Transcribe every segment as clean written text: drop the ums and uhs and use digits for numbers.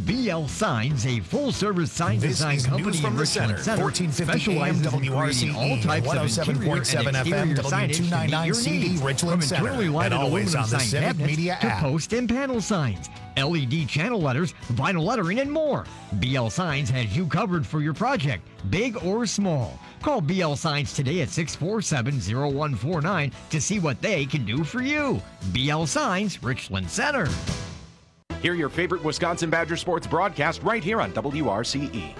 BL Signs, a full-service sign design company in Richland Center, 1450 AM WRCE, all types of interior and 107.7 FM, exterior signage to meet W299 your CD, needs. Richland From Center, internally lighted and always aluminum on the sign Civic cabinets Media to app. post and panel signs, LED channel letters, vinyl lettering, and more. BL Signs has you covered for your project, big or small. Call BL Signs today at 647-0149 to see what they can do for you. BL Signs, Richland Center. Hear your favorite Wisconsin Badger sports broadcast right here on WRCE.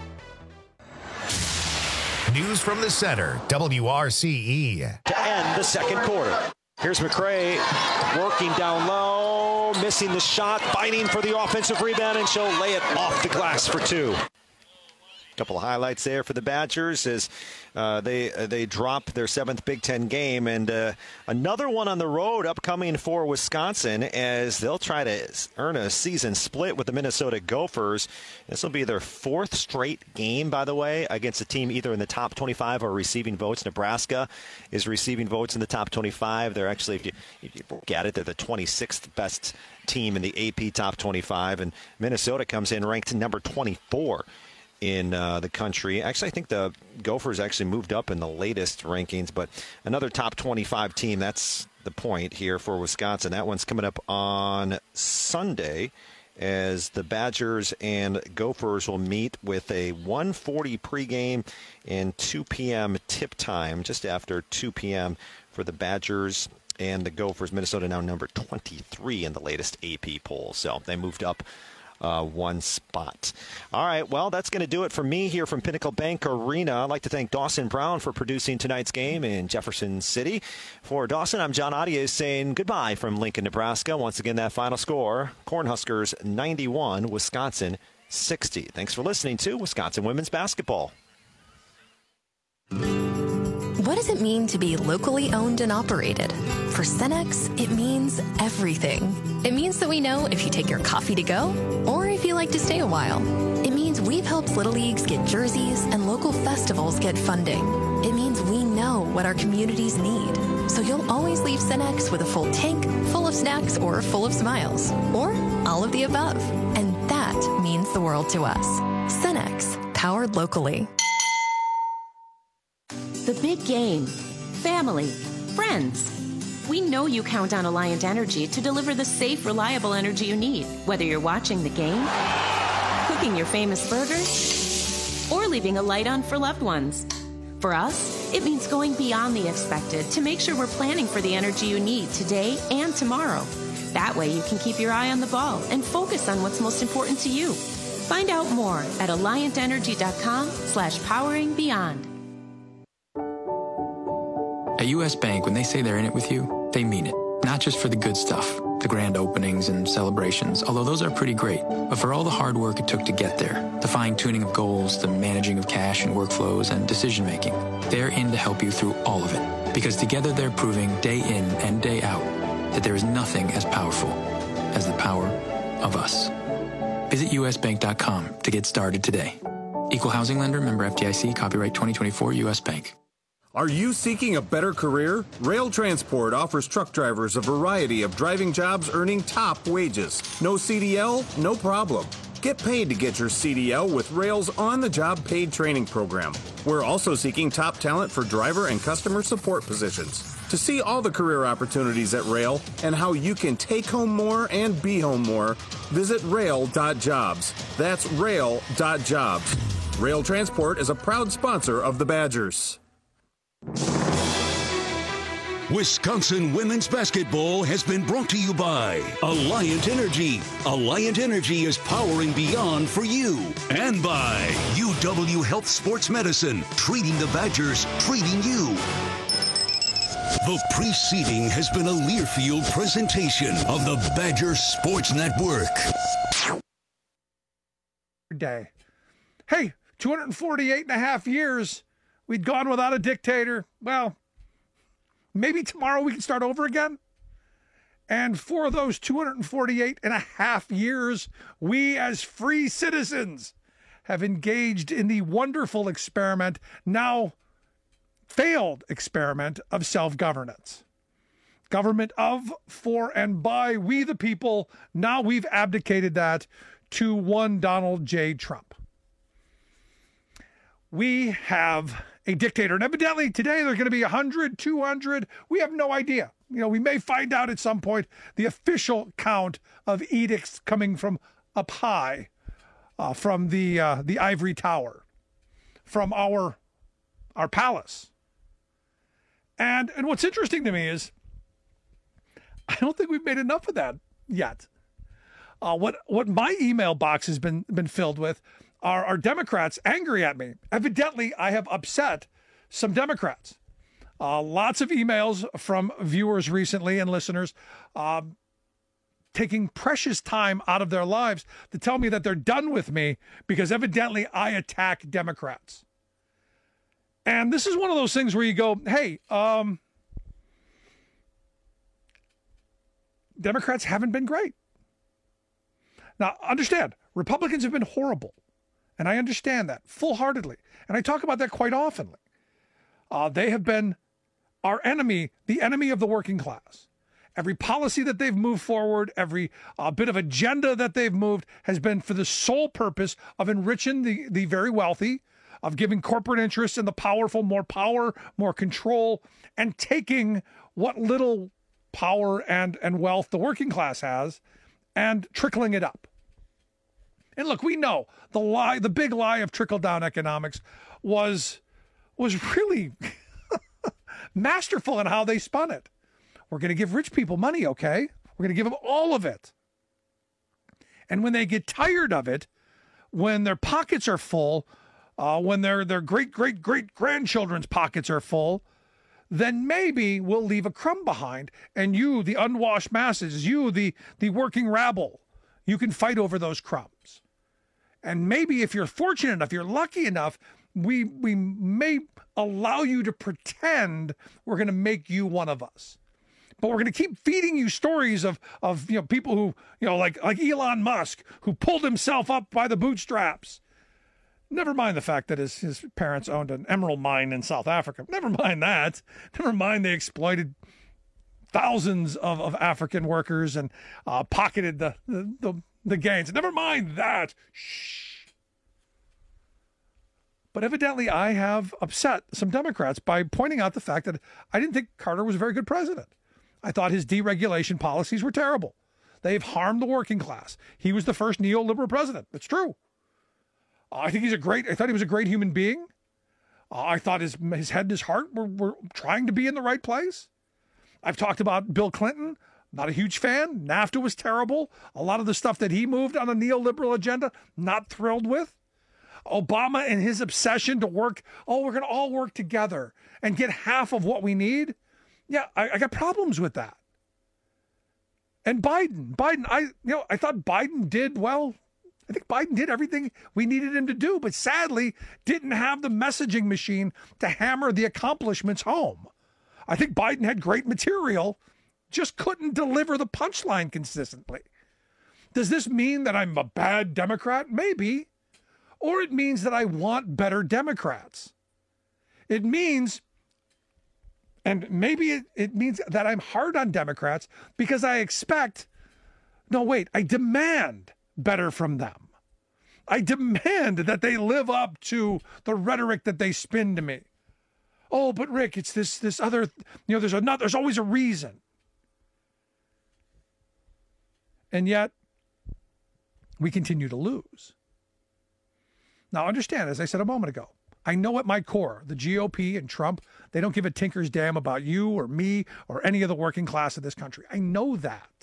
News from the center, WRCE. To end the second quarter. Here's McCray working down low, missing the shot, fighting for the offensive rebound, and she'll lay it off the glass for two. Couple of highlights there for the Badgers as they drop their 7th Big Ten game, and another one on the road upcoming for Wisconsin as they'll try to earn a season split with the Minnesota Gophers. This will be their 4th straight game, by the way, against a team either in the top 25 or receiving votes. Nebraska is receiving votes in the top 25. They're actually, if you look at it, they're the 26th best team in the AP top 25, and Minnesota comes in ranked number 24 in the country. Actually, I think the Gophers actually moved up in the latest rankings, but another top 25 team, that's the point here for Wisconsin. That one's coming up on Sunday as the Badgers and Gophers will meet with a 1:40 pregame and 2 p.m. tip time, just after 2 p.m. for the Badgers and the Gophers. Minnesota now number 23 in the latest AP poll, so they moved up one spot. All right, well, that's going to do it for me here from Pinnacle Bank Arena. I'd like to thank Dawson Brown for producing tonight's game in Jefferson City. For Dawson, I'm John Audier saying goodbye from Lincoln, Nebraska. Once again, that final score, Cornhuskers 91, Wisconsin 60. Thanks for listening to Wisconsin Women's Basketball. What does it mean to be locally owned and operated? For Cenex, it means everything. It means that we know if you take your coffee to go or if you like to stay a while. It means we've helped Little Leagues get jerseys and local festivals get funding. It means we know what our communities need. So you'll always leave Cenex with a full tank, full of snacks, or full of smiles. Or all of the above. And that means the world to us. Cenex, powered locally. The big game, family, friends. We know you count on Alliant Energy to deliver the safe, reliable energy you need, whether you're watching the game, cooking your famous burgers, or leaving a light on for loved ones. For us, it means going beyond the expected to make sure we're planning for the energy you need today and tomorrow. That way you can keep your eye on the ball and focus on what's most important to you. Find out more at alliantenergy.com/poweringbeyond. At U.S. Bank, when they say they're in it with you, they mean it. Not just for the good stuff, the grand openings and celebrations, although those are pretty great, but for all the hard work it took to get there, the fine-tuning of goals, the managing of cash and workflows, and decision-making. They're in to help you through all of it, because together they're proving day in and day out that there is nothing as powerful as the power of us. Visit usbank.com to get started today. Equal housing lender, member FDIC, copyright 2024, U.S. Bank. Are you seeking a better career? Rail Transport offers truck drivers a variety of driving jobs earning top wages. No CDL? No problem. Get paid to get your CDL with Rail's on-the-job paid training program. We're also seeking top talent for driver and customer support positions. To see all the career opportunities at Rail and how you can take home more and be home more, visit rail.jobs. That's rail.jobs. Rail Transport is a proud sponsor of the Badgers. Wisconsin Women's Basketball has been brought to you by Alliant Energy. Alliant Energy is powering beyond for you. And by UW Health Sports Medicine, treating the Badgers, treating you. The preceding has been a Learfield presentation of the Badger Sports Network. Day. Hey, 248 and a half years. We'd gone without a dictator. Well, maybe tomorrow we can start over again. And for those 248 and a half years, we as free citizens have engaged in the wonderful experiment, now failed experiment, of self-governance. Government of, for, and by we the people. Now we've abdicated that to one Donald J. Trump. We have a dictator, and evidently today there's going to be 100, 200. We have no idea. We may find out at some point the official count of edicts coming from up high, from the ivory tower, from our palace. And what's interesting to me is I don't think we've made enough of that yet. What my email box has been filled with are Democrats angry at me. Evidently, I have upset some Democrats. Lots of emails from viewers recently and listeners taking precious time out of their lives to tell me that they're done with me because evidently I attack Democrats. And this is one of those things where you go, hey, Democrats haven't been great. Now, understand, Republicans have been horrible. And I understand that full-heartedly. And I talk about that quite often. They have been our enemy, the enemy of the working class. Every policy that they've moved forward, every bit of agenda that they've moved has been for the sole purpose of enriching the very wealthy, of giving corporate interests and the powerful more power, more control, and taking what little power and wealth the working class has and trickling it up. And look, we know the big lie of trickle-down economics was really masterful in how they spun it. We're going to give rich people money, okay? We're going to give them all of it. And when they get tired of it, when their pockets are full, when their great-great-great-grandchildren's pockets are full, then maybe we'll leave a crumb behind. And you, the unwashed masses, you, the working rabble, you can fight over those crumbs. And maybe if you're fortunate enough, you're lucky enough, we may allow you to pretend we're going to make you one of us. But we're going to keep feeding you stories of people who, like Elon Musk, who pulled himself up by the bootstraps. Never mind the fact that his parents owned an emerald mine in South Africa. Never mind that. Never mind they exploited thousands of African workers and pocketed the gains. Never mind that. Shh. But evidently I have upset some Democrats by pointing out the fact that I didn't think Carter was a very good president. I thought his deregulation policies were terrible. They've harmed the working class. He was the first neoliberal president. That's true. I thought he was a great human being. I thought his head and his heart were trying to be in the right place. I've talked about Bill Clinton. Not a huge fan. NAFTA was terrible. A lot of the stuff that he moved on a neoliberal agenda, not thrilled with. Obama and his obsession to work, we're going to all work together and get half of what we need. Yeah, I got problems with that. And Biden, I thought Biden did well. I think Biden did everything we needed him to do, but sadly didn't have the messaging machine to hammer the accomplishments home. I think Biden had great material, just couldn't deliver the punchline consistently. Does this mean that I'm a bad Democrat? Maybe. Or it means that I want better Democrats. It means, and maybe it means that I'm hard on Democrats because I demand better from them. I demand that they live up to the rhetoric that they spin to me. Oh, but Rick, it's this other, there's always a reason. And yet, we continue to lose. Now, understand, as I said a moment ago, I know at my core, the GOP and Trump, they don't give a tinker's damn about you or me or any of the working class of this country. I know that.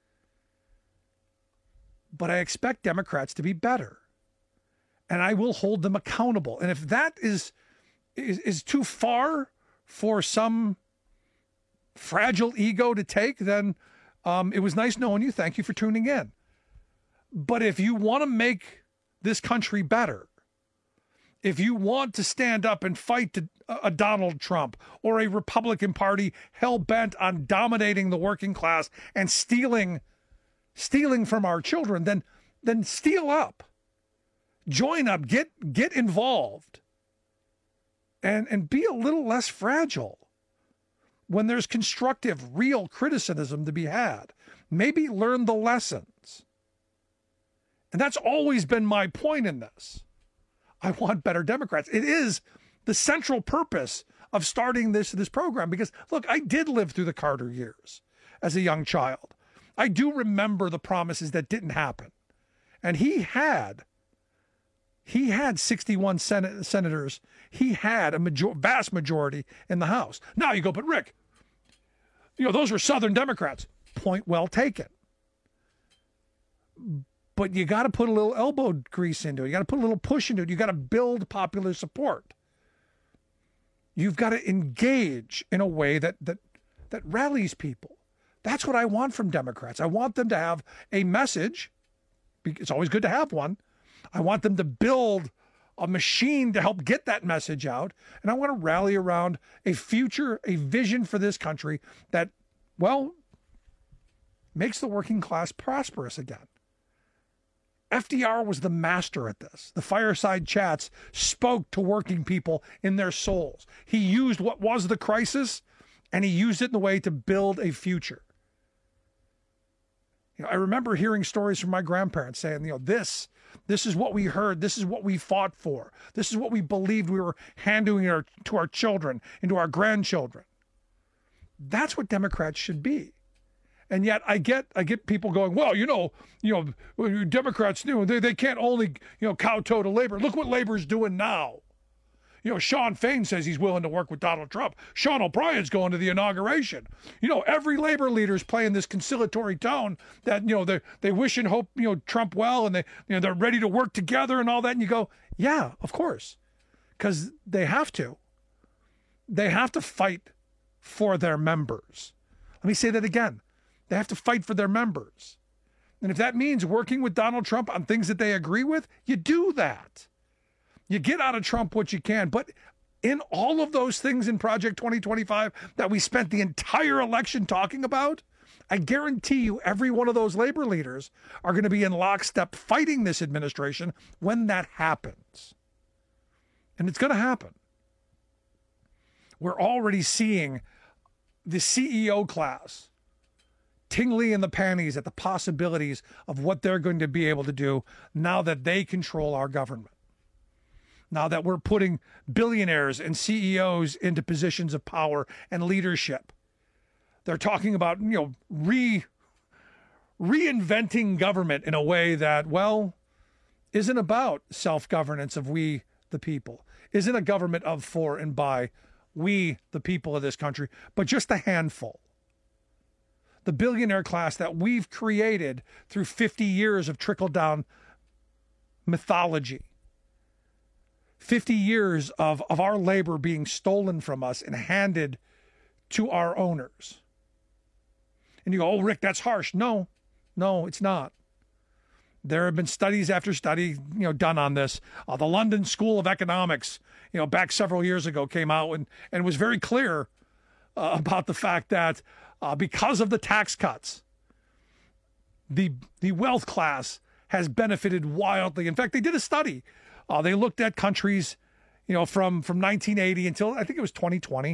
But I expect Democrats to be better. And I will hold them accountable. And if that is too far for some fragile ego to take, then it was nice knowing you. Thank you for tuning in. But if you want to make this country better, if you want to stand up and fight a Donald Trump or a Republican Party hell-bent on dominating the working class and stealing from our children, then steal up. Join up, get involved, and be a little less fragile. When there's constructive, real criticism to be had, maybe learn the lessons And that's always been my point in this. I want better Democrats. It is the central purpose of starting this program because, look, I did live through the Carter years as a young child. I do remember the promises that didn't happen. And he had 61 senators. He had a vast majority in the House. Now you go, but Rick, those were Southern Democrats. Point well taken. But you got to put a little elbow grease into it. You got to put a little push into it. You got to build popular support. You've got to engage in a way that rallies people. That's what I want from Democrats. I want them to have a message. It's always good to have one. I want them to build a machine to help get that message out. And I want to rally around a future, a vision for this country that, well, makes the working class prosperous again. FDR was the master at this. The fireside chats spoke to working people in their souls. He used what was the crisis, and he used it in a way to build a future. I remember hearing stories from my grandparents saying, this is what we heard. This is what we fought for. This is what we believed we were handing to our children and to our grandchildren. That's what Democrats should be. And yet I get people going, well, Democrats they can't only, kowtow to labor. Look what labor's doing now. Sean Fain says he's willing to work with Donald Trump. Sean O'Brien's going to the inauguration. Every labor leader's playing this conciliatory tone that, they wish and hope, Trump well, and they're ready to work together and all that. And you go, yeah, of course, because they have to. They have to fight for their members. Let me say that again. They have to fight for their members. And if that means working with Donald Trump on things that they agree with, you do that. You get out of Trump what you can. But in all of those things in Project 2025 that we spent the entire election talking about, I guarantee you every one of those labor leaders are going to be in lockstep fighting this administration when that happens. And it's going to happen. We're already seeing the CEO class tingly in the panties at the possibilities of what they're going to be able to do now that they control our government. Now that we're putting billionaires and CEOs into positions of power and leadership. They're talking about, reinventing government in a way that, well, isn't about self-governance of we, the people. Isn't a government of, for, and by we, the people of this country, but just a handful. The billionaire class that we've created through 50 years of trickle-down mythology. 50 years of our labor being stolen from us and handed to our owners. And you go, oh, Rick, that's harsh. No, it's not. There have been studies after study, done on this. The London School of Economics, back several years ago came out and was very clear about the fact that because of the tax cuts, the wealth class has benefited wildly. In fact, they did a study. They looked at countries, from 1980 until I think it was 2020.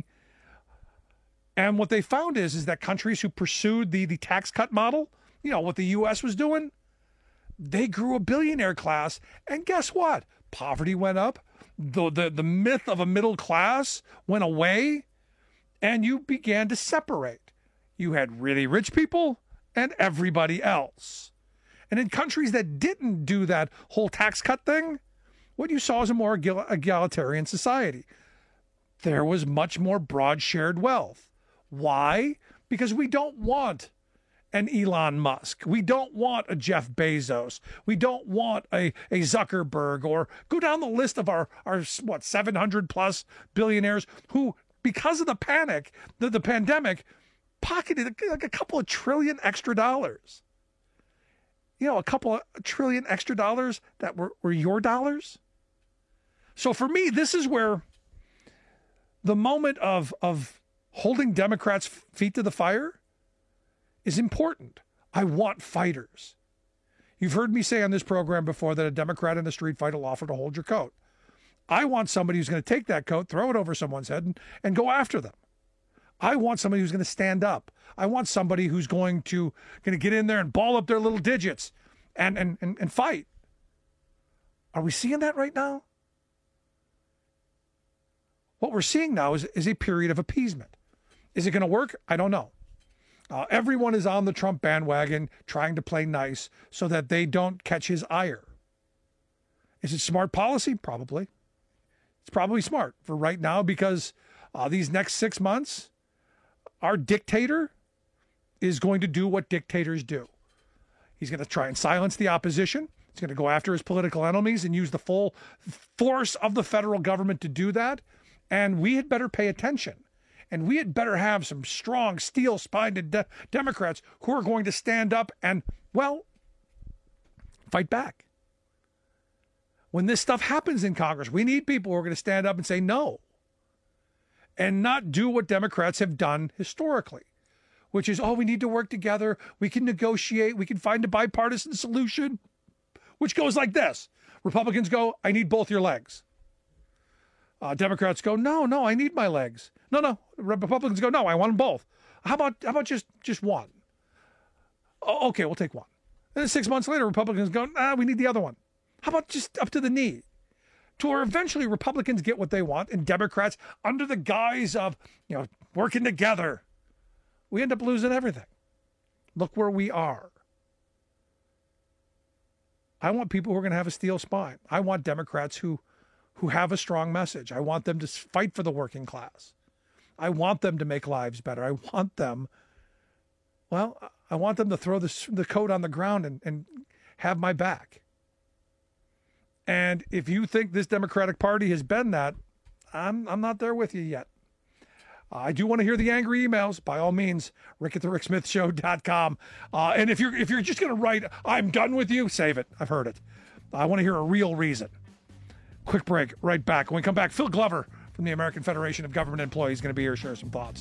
And what they found is that countries who pursued the tax cut model, what the U.S. was doing, they grew a billionaire class. And guess what? Poverty went up. The myth of a middle class went away. And you began to separate. You had really rich people and everybody else. And in countries that didn't do that whole tax cut thing, what you saw is a more egalitarian society. There was much more broad shared wealth. Why? Because we don't want an Elon Musk. We don't want a Jeff Bezos. We don't want a Zuckerberg, or go down the list of our 700 plus billionaires who, because of the panic, the pandemic, pocketed like a couple of trillion extra dollars. A couple of trillion extra dollars that were your dollars. So for me, this is where the moment of holding Democrats' feet to the fire is important. I want fighters. You've heard me say on this program before that a Democrat in a street fight will offer to hold your coat. I want somebody who's going to take that coat, throw it over someone's head, and go after them. I want somebody who's going to stand up. I want somebody who's going to get in there and ball up their little digits and fight. Are we seeing that right now? What we're seeing now is a period of appeasement. Is it going to work? I don't know. Everyone is on the Trump bandwagon trying to play nice so that they don't catch his ire. Is it smart policy? Probably. It's probably smart for right now because these next 6 months, our dictator is going to do what dictators do. He's going to try and silence the opposition. He's going to go after his political enemies and use the full force of the federal government to do that. And we had better pay attention. And we had better have some strong, steel-spined Democrats who are going to stand up and, well, fight back. When this stuff happens in Congress, we need people who are going to stand up and say no and not do what Democrats have done historically, which is, oh, we need to work together. We can negotiate. We can find a bipartisan solution, which goes like this. Republicans go, I need both your legs. Democrats go, no, I need my legs. No. Republicans go, no, I want them both. How about just one? Oh, okay, we'll take one. And then 6 months later, Republicans go, we need the other one. How about just up to the knee? To where eventually Republicans get what they want and Democrats, under the guise of, working together, we end up losing everything. Look where we are. I want people who are going to have a steel spine. I want Democrats who have a strong message. I want them to fight for the working class. I want them to make lives better. I want them to throw the coat on the ground and have my back. And if you think this Democratic Party has been that, I'm not there with you yet. I do want to hear the angry emails. By all means, rick@thericksmithshow.com. And if you're just going to write, I'm done with you, save it. I've heard it. I want to hear a real reason. Quick break, right back. When we come back, Phil Glover from the American Federation of Government Employees is going to be here to share some thoughts.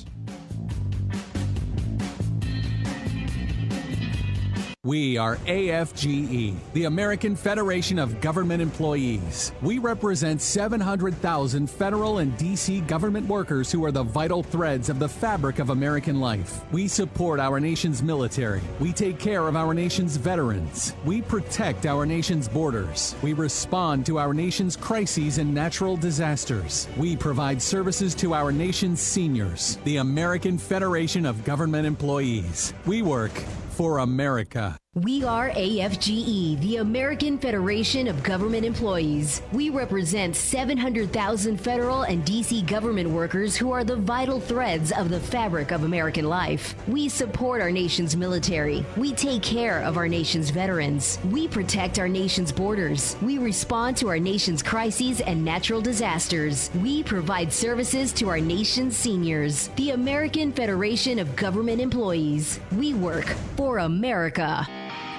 We are AFGE, the American Federation of Government Employees. We represent 700,000 federal and D.C. government workers who are the vital threads of the fabric of American life. We support our nation's military. We take care of our nation's veterans. We protect our nation's borders. We respond to our nation's crises and natural disasters. We provide services to our nation's seniors. The American Federation of Government Employees. We work for America. We are AFGE, the American Federation of Government Employees. We represent 700,000 federal and D.C. government workers who are the vital threads of the fabric of American life. We support our nation's military. We take care of our nation's veterans. We protect our nation's borders. We respond to our nation's crises and natural disasters. We provide services to our nation's seniors. The American Federation of Government Employees. We work for America.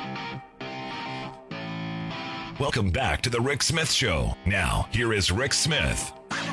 Welcome back to The Rick Smith Show. Now, here is Rick Smith.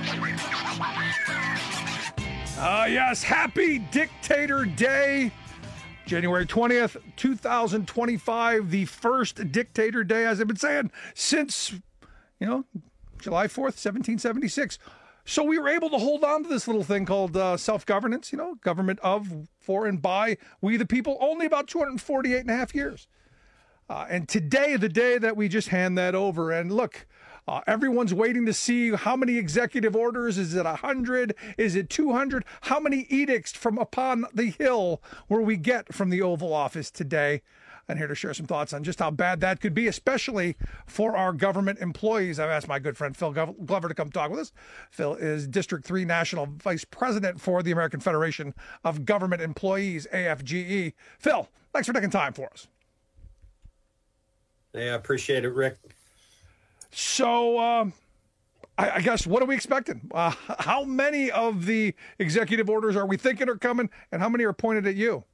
Yes, happy Dictator Day. January 20th, 2025, the first Dictator Day, as I've been saying, since, July 4th, 1776. So we were able to hold on to this little thing called self-governance, government of, for, and by we the people, only about 248 and a half years. And today, the day that we just hand that over. And look, everyone's waiting to see how many executive orders. Is it 100? Is it 200? How many edicts from upon the hill will we get from the Oval Office today? I'm here to share some thoughts on just how bad that could be, especially for our government employees. I've asked my good friend Phil Glover to come talk with us. Phil is District 3 National Vice President for the American Federation of Government Employees, AFGE. Phil, thanks for taking time for us. Yeah, I appreciate it, Rick. So, I guess, what are we expecting? How many of the executive orders are we thinking are coming, and how many are pointed at you?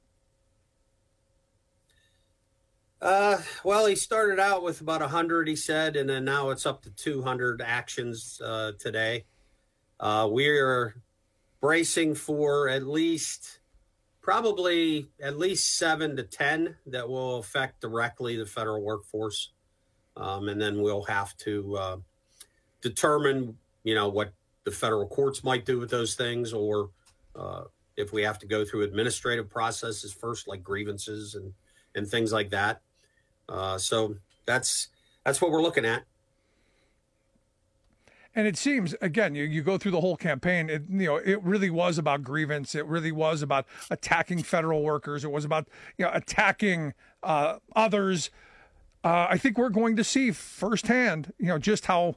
Well, he started out with about 100, he said, and then now it's up to 200 actions today. We're bracing for probably at least 7 to 10 that will affect directly the federal workforce. And then we'll have to determine, what the federal courts might do with those things, or if we have to go through administrative processes first, like grievances and things like that. So that's what we're looking at. And it seems, again, you go through the whole campaign, it really was about grievance. It really was about attacking federal workers. It was about, attacking others. I think we're going to see firsthand, just how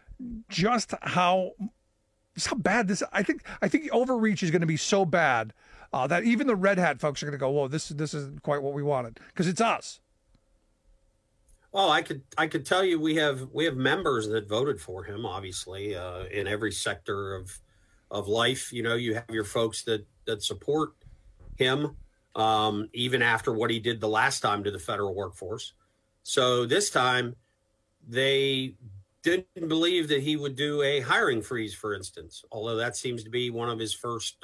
bad this. I think the overreach is going to be so bad that even the red hat folks are going to go, "Whoa, this isn't quite what we wanted," because it's us. Well, I could tell you we have members that voted for him, obviously, in every sector of life. You have your folks that support him, even after what he did the last time to the federal workforce. So this time they didn't believe that he would do a hiring freeze, for instance, although that seems to be one of his first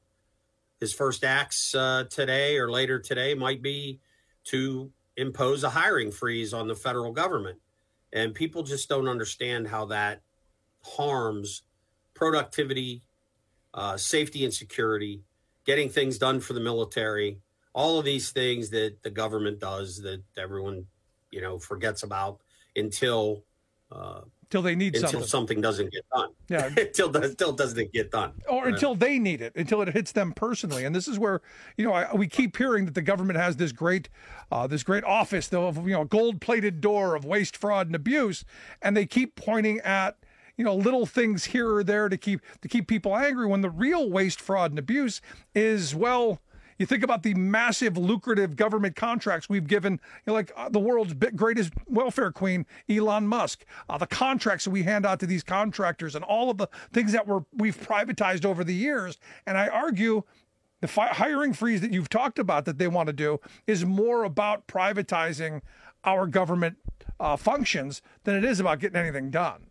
acts today or later today might be to impose a hiring freeze on the federal government. And people just don't understand how that harms productivity, safety and security, getting things done for the military, all of these things that the government does that everyone, forgets about until something doesn't get done. Yeah. until doesn't get done. Or until they need it, until it hits them personally. And this is where, we keep hearing that the government has this great office, though, of, gold-plated door of waste, fraud, and abuse. And they keep pointing at, little things here or there to keep people angry, when the real waste, fraud, and abuse is, well, you think about the massive, lucrative government contracts we've given, like the world's greatest welfare queen, Elon Musk, the contracts that we hand out to these contractors, and all of the things that we've privatized over the years. And I argue the hiring freeze that you've talked about that they want to do is more about privatizing our government functions than it is about getting anything done.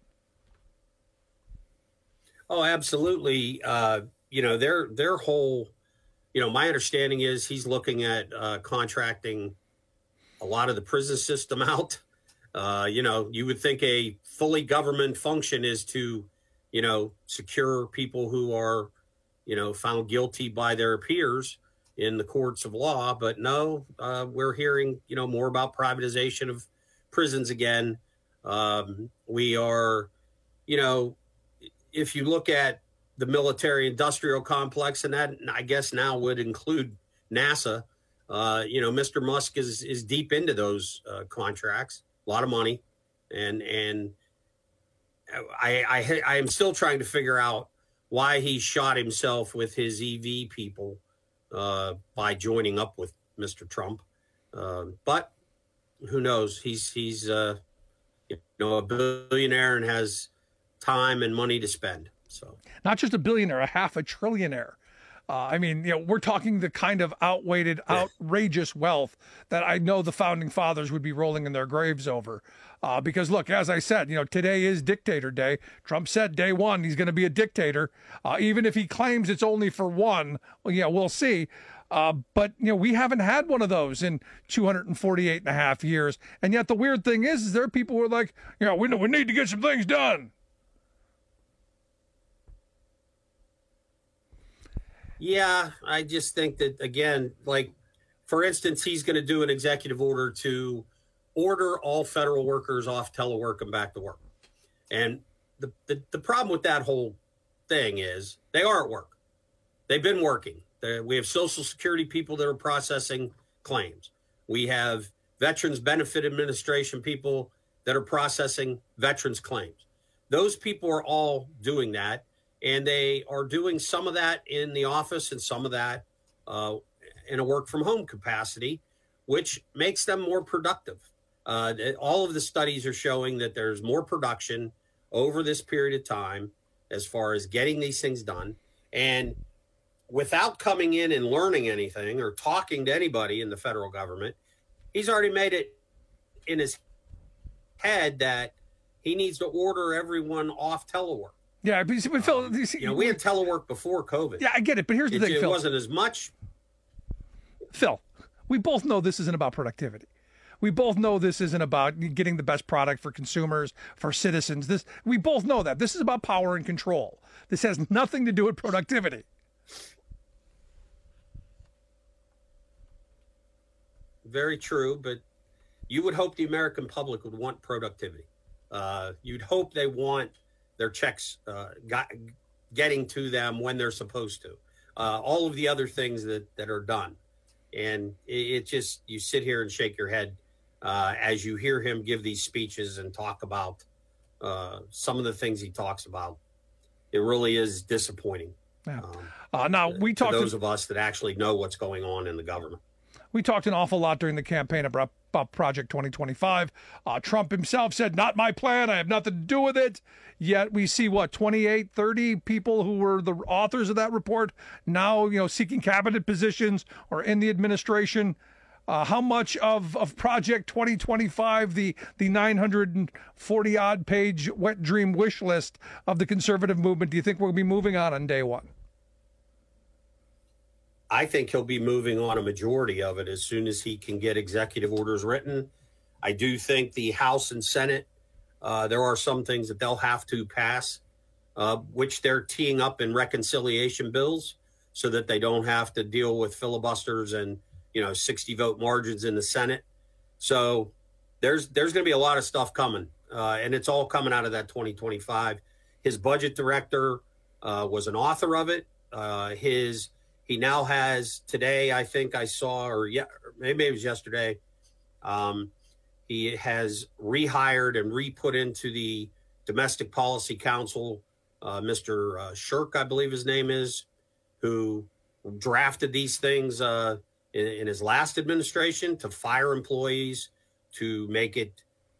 Oh, absolutely. Their whole. My understanding is he's looking at contracting a lot of the prison system out. You would think a fully government function is to, secure people who are, found guilty by their peers in the courts of law. But no, we're hearing, more about privatization of prisons again. We are, if you look at the military industrial complex, and that I guess now would include NASA. Mr. Musk is deep into those contracts, a lot of money, and I am still trying to figure out why he shot himself with his EV people by joining up with Mr. Trump. But who knows? He's a billionaire and has time and money to spend. So not just a billionaire, a half a trillionaire. We're talking the kind of outrageous wealth that I know the founding fathers would be rolling in their graves over. Because look, as I said, today is dictator day. Trump said day one he's going to be a dictator. Even if he claims it's only for one, we'll see. But we haven't had one of those in 248 and a half years. And yet the weird thing is there are people who are like, we need to get some things done. Yeah, I just think that, again, like, for instance, he's going to do an executive order to order all federal workers off telework and back to work. And the problem with that whole thing is they are at work. They've been working. We have Social Security people that are processing claims. We have Veterans Benefit Administration people that are processing veterans claims. Those people are all doing that. And they are doing some of that in the office and some of that in a work from home capacity, which makes them more productive. All of the studies are showing that there's more production over this period of time as far as getting these things done. And without coming in and learning anything or talking to anybody in the federal government, he's already made it in his head that he needs to order everyone off telework. Yeah, but Phil, we had telework before COVID. Yeah, I get it, but here's the thing, Phil. It wasn't as much. Phil, we both know this isn't about productivity. We both know this isn't about getting the best product for consumers, for citizens. We both know that. This is about power and control. This has nothing to do with productivity. Very true, but you would hope the American public would want productivity. You'd hope they want their checks getting to them when they're supposed to. All of the other things that are done. And it just, you sit here and shake your head as you hear him give these speeches and talk about some of the things he talks about. It really is disappointing. Yeah. Now, we talked to those of us that actually know what's going on in the government. We talked an awful lot during the campaign about Project 2025. Trump himself said, not my plan. I have nothing to do with it. Yet we see, 28, 30 people who were the authors of that report now, seeking cabinet positions or in the administration. How much of Project 2025, the 940-odd page wet dream wish list of the conservative movement, do you think we'll be moving on day one? I think he'll be moving on a majority of it as soon as he can get executive orders written. I do think the House and Senate, there are some things that they'll have to pass, which they're teeing up in reconciliation bills so that they don't have to deal with filibusters and 60-vote margins in the Senate. So there's going to be a lot of stuff coming, and it's all coming out of that 2025. His budget director was an author of it. He now has today, I think I saw, or maybe it was yesterday, he has rehired and re-put into the Domestic Policy Council, Mr. Shirk, I believe his name is, who drafted these things in his last administration to fire employees, to make it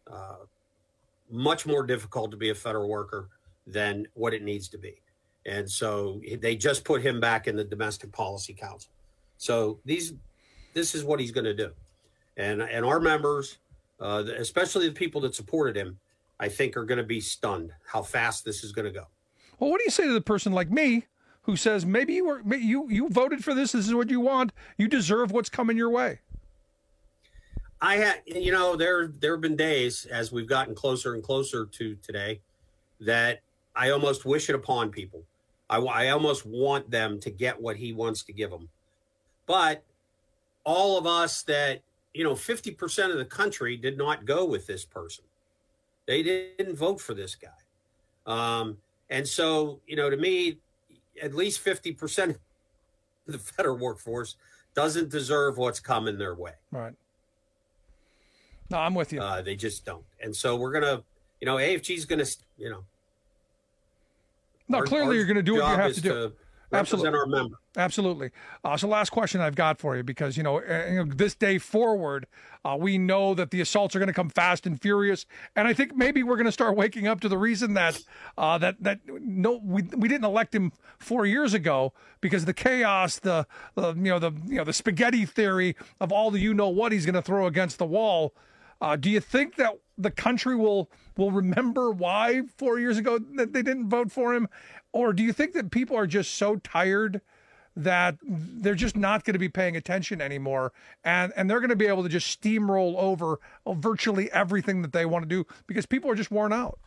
much more difficult to be a federal worker than what it needs to be. And so they just put him back in the Domestic Policy Council. So this is what he's going to do. And our members, especially the people that supported him, I think are going to be stunned how fast this is going to go. Well, what do you say to the person like me who says, maybe you voted for this is what you want, you deserve what's coming your way? There have been days as we've gotten closer and closer to today that I almost wish it upon people. I almost want them to get what he wants to give them. But all of us that, 50% of the country did not go with this person. They didn't vote for this guy. And so, to me, at least 50% of the federal workforce doesn't deserve what's coming their way. Right. No, I'm with you. They just don't. And so we're going to, AFG's going to, No, clearly you're going to do what you have to do. Absolutely. Represent our member. Absolutely. So last question I've got for you, because, this day forward, we know that the assaults are going to come fast and furious. And I think maybe we're going to start waking up to the reason that we didn't elect him 4 years ago because of the chaos, the spaghetti theory of all the what he's going to throw against the wall. Do you think that the country will remember why 4 years ago that they didn't vote for him? Or do you think that people are just so tired that they're just not going to be paying attention anymore and they're going to be able to just steamroll over virtually everything that they want to do because people are just worn out?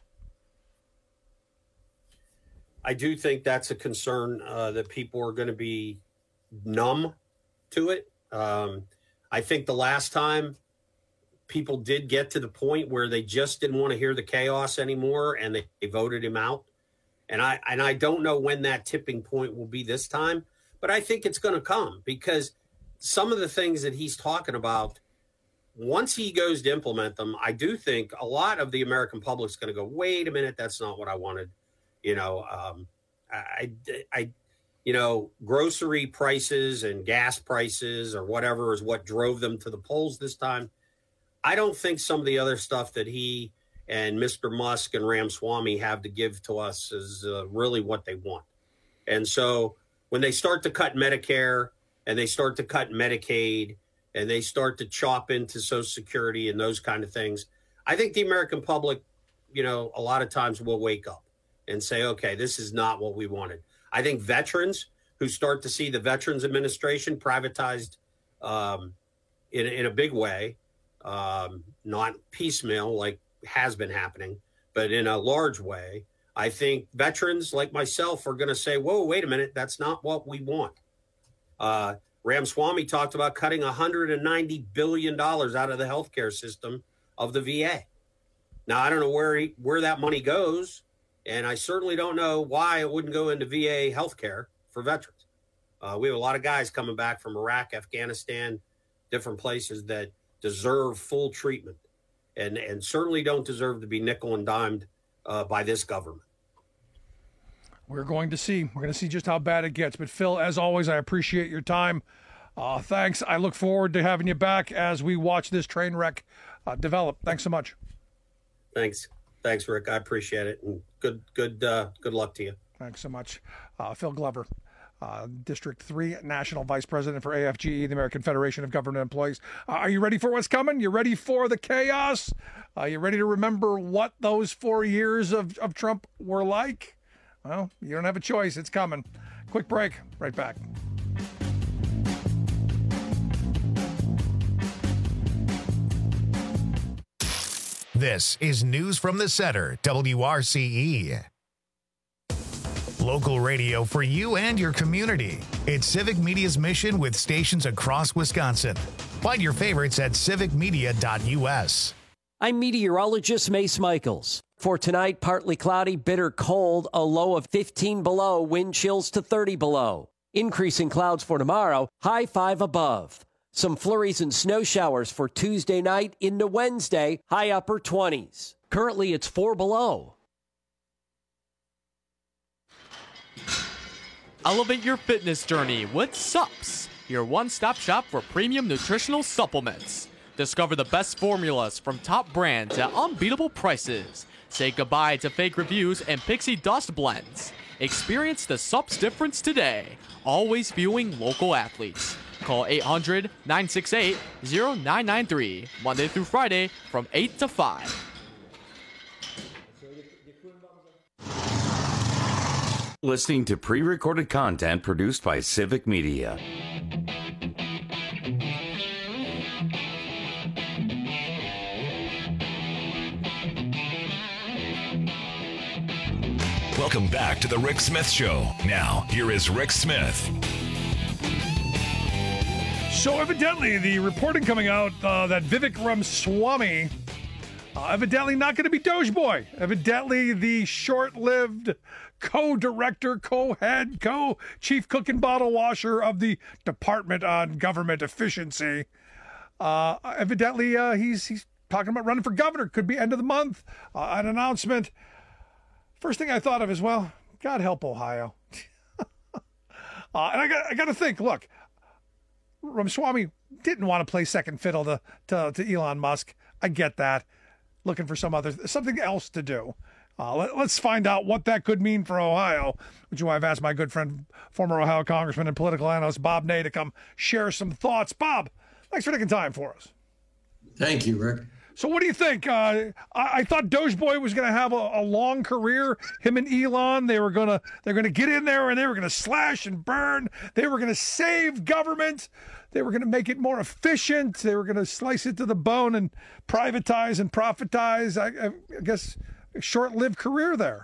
I do think that's a concern, that people are going to be numb to it. I think the last time people did get to the point where they just didn't want to hear the chaos anymore and they voted him out. And I don't know when that tipping point will be this time, but I think it's going to come because some of the things that he's talking about, once he goes to implement them, I do think a lot of the American public's going to go, wait a minute, that's not what I wanted. Grocery prices and gas prices or whatever is what drove them to the polls this time. I don't think some of the other stuff that he and Mr. Musk and Ramaswamy have to give to us is really what they want. And so when they start to cut Medicare and they start to cut Medicaid and they start to chop into Social Security and those kind of things, I think the American public, a lot of times will wake up and say, okay, this is not what we wanted. I think veterans who start to see the Veterans Administration privatized in a big way, not piecemeal like has been happening, but in a large way, I think veterans like myself are going to say, whoa, wait a minute, that's not what we want. Ramaswamy talked about cutting $190 billion out of the healthcare system of the VA. Now, I don't know where that money goes, and I certainly don't know why it wouldn't go into VA healthcare for veterans. We have a lot of guys coming back from Iraq, Afghanistan, different places that deserve full treatment and certainly don't deserve to be nickel and dimed by this government. We're going to see. We're going to see just how bad it gets. But, Phil, as always, I appreciate your time. Thanks. I look forward to having you back as we watch this train wreck develop. Thanks so much. Thanks, Rick. I appreciate it. And good luck to you. Thanks so much. Phil Glover, District 3 National Vice President for AFGE, the American Federation of Government Employees. Are you ready for what's coming? You ready for the chaos? Are you ready to remember what those 4 years of Trump were like? Well, you don't have a choice. It's coming. Quick break. Right back. This is News from the Center, WRCE. Local radio for you and your community. It's Civic Media's mission with stations across Wisconsin. Find your favorites at civicmedia.us. I'm meteorologist Mace Michaels. For tonight, partly cloudy, bitter cold, a low of 15 below, wind chills to 30 below. Increasing clouds for tomorrow, high 5 above. Some flurries and snow showers for Tuesday night into Wednesday, high upper 20s. Currently, it's 4 below. Elevate your fitness journey with SUPS, your one-stop shop for premium nutritional supplements. Discover the best formulas from top brands at unbeatable prices. Say goodbye to fake reviews and pixie dust blends. Experience the SUPS difference today. Always viewing local athletes. Call 800-968-0993, Monday through Friday from 8 to 5. Listening to pre-recorded content produced by Civic Media. Welcome back to the Rick Smith Show. Now, here is Rick Smith. So evidently, the reporting coming out that Vivek Ramaswamy evidently not going to be Doge Boy. Evidently, the short-lived co-director, co-head, co-chief cook and bottle washer of the Department on Government Efficiency. Evidently, he's talking about running for governor. Could be end of the month. An announcement. First thing I thought of is, well, God help Ohio. And I got to think, look, Ramaswamy didn't want to play second fiddle to Elon Musk. I get that. Looking for something else to do. Let's find out what that could mean for Ohio, which is why I've asked my good friend, former Ohio Congressman and political analyst Bob Ney, to come share some thoughts. Bob, thanks for taking time for us. Thank you, Rick. So what do you think? I thought Doge Boy was going to have a long career. Him and Elon, they're going to get in there and they were going to slash and burn. They were going to save government. They were going to make it more efficient. They were going to slice it to the bone and privatize and profitize. I guess a short-lived career there.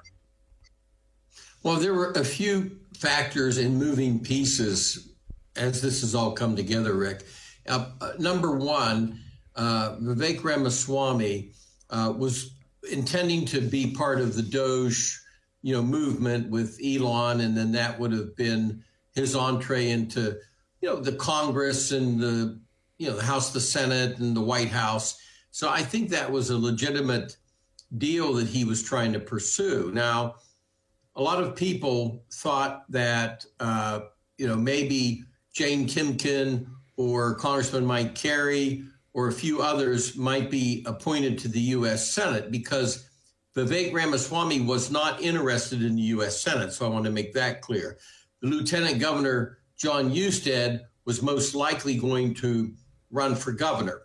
Well, there were a few factors in moving pieces as this has all come together, Rick. Number one, Vivek Ramaswamy was intending to be part of the Doge, movement with Elon, and then that would have been his entree into, the Congress and the House, the Senate, and the White House. So I think that was a legitimate deal that he was trying to pursue. Now, a lot of people thought that, maybe Jane Timken or Congressman Mike Carey or a few others might be appointed to the U.S. Senate, because Vivek Ramaswamy was not interested in the U.S. Senate. So I want to make that clear. The Lieutenant Governor, John Husted, was most likely going to run for governor.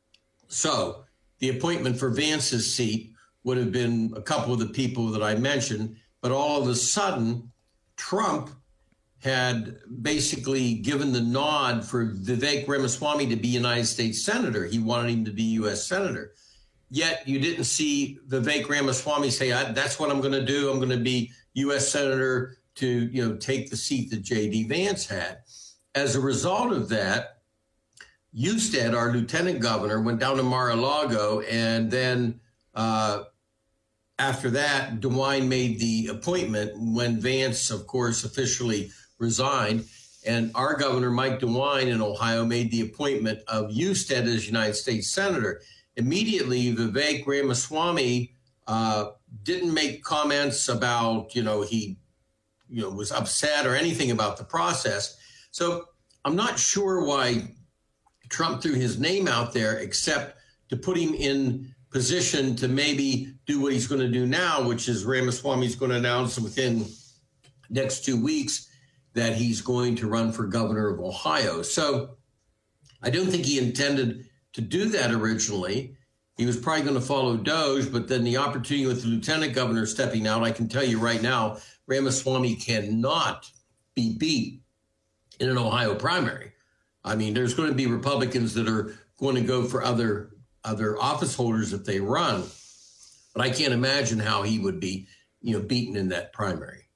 So the appointment for Vance's seat would have been a couple of the people that I mentioned. But all of a sudden, Trump had basically given the nod for Vivek Ramaswamy to be United States Senator. He wanted him to be U.S. Senator. Yet you didn't see Vivek Ramaswamy say, that's what I'm going to do. I'm going to be U.S. Senator to, take the seat that J.D. Vance had. as a result of that, Husted, our lieutenant governor, went down to Mar-a-Lago, and then after that, DeWine made the appointment when Vance, of course, officially resigned. And our governor, Mike DeWine in Ohio, made the appointment of Husted as United States Senator. Immediately, Vivek Ramaswamy didn't make comments about, he was upset or anything about the process. So I'm not sure why Trump threw his name out there, except to put him in position to maybe do what he's going to do now, which is Ramaswamy's going to announce within next 2 weeks that he's going to run for governor of Ohio. So I don't think he intended to do that originally. He was probably going to follow Doge, but then the opportunity with the lieutenant governor stepping out, I can tell you right now, Ramaswamy cannot be beat in an Ohio primary. I mean, there's going to be Republicans that are going to go for other office holders if they run, but I can't imagine how he would be, beaten in that primary.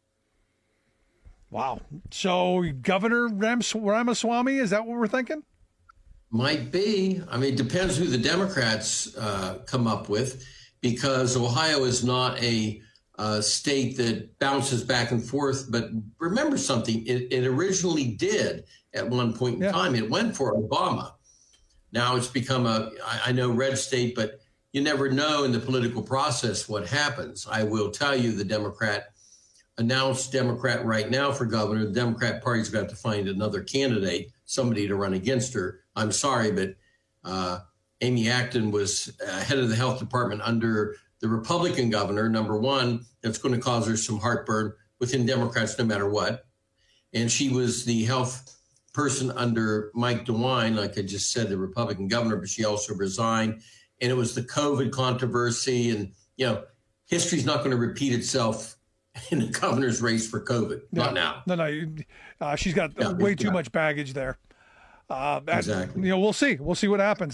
Wow. So Governor Ramaswamy, is that what we're thinking? Might be. I mean, it depends who the Democrats come up with, because Ohio is not a state that bounces back and forth. But remember something, it originally did at one point in time. It went for Obama. Now it's become I know red state, but you never know in the political process what happens. I will tell you, the announced Democrat right now for governor. The Democrat Party's got to find another candidate, somebody to run against her. I'm sorry, but Amy Acton was head of the health department under the Republican governor, number one. That's going to cause her some heartburn within Democrats no matter what. And she was the health person under Mike DeWine, like I just said, the Republican governor, but she also resigned. And it was the COVID controversy. And, history's not going to repeat itself in the governor's race for COVID. Not now. No. She's got way too much baggage there. Exactly. We'll see. We'll see what happens.